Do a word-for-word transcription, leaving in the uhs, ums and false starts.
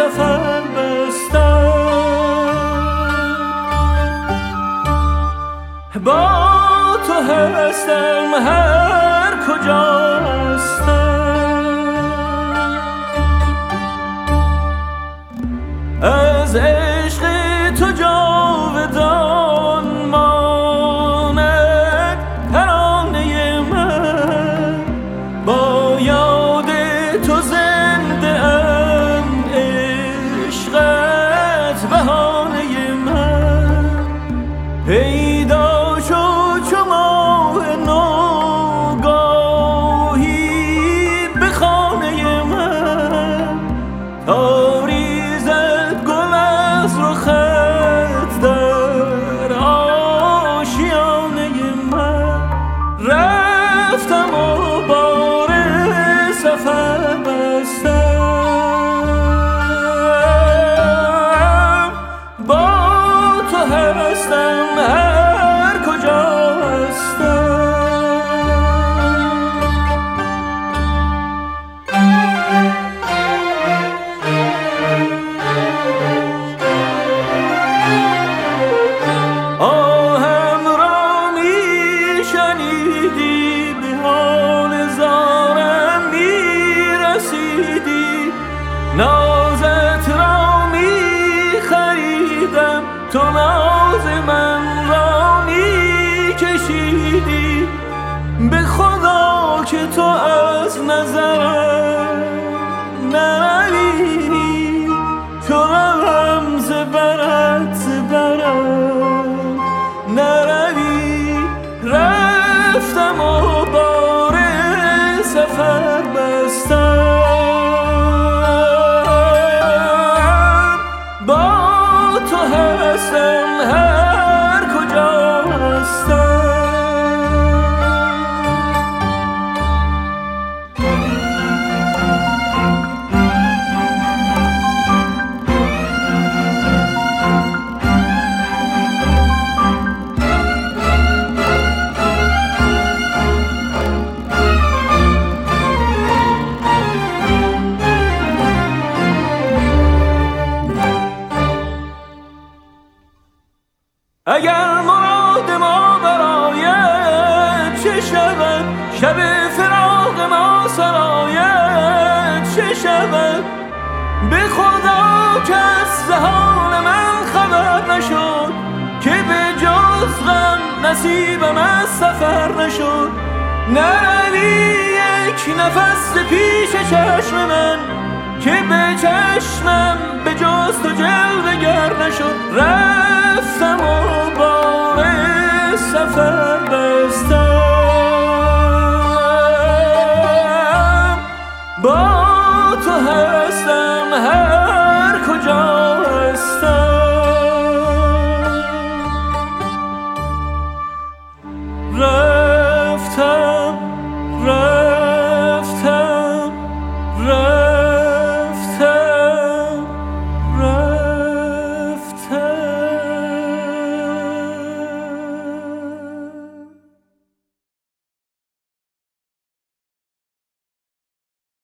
سفر بستم، با تو هستم هر کجا هستم، از عشق تو جاودان ماند ترانه من، با یاد تو زنده ام عشقت بهانه من، پیدا شد چو ماه نوگاهی به خانه من، تا ریزد گل از رخت در آشیانه من، رفتم و بار سفر بستم، با تو هستم هر کجا هستم. آهم را می شنیدی، به حال زارم می رسیدی، نازت را می خریدم، تو ناز من را می کشیدی، به خدا که تو از نظرم نروی، تو روم ز برت ز برم نروی، رفتم و بار سفر بستم، با تو هستم هر کجا هستم. اگر مراد ما برایت چه شود، شب فراق ما سرایت چه شود، به خدا کس ز حال من خبر نشد، که به جز غم نصیبم از سفر نشد، نروی یک نفس پیش چشم من، که به چشمم به جز تو جلوه گر نشد، رفتم و بار سفر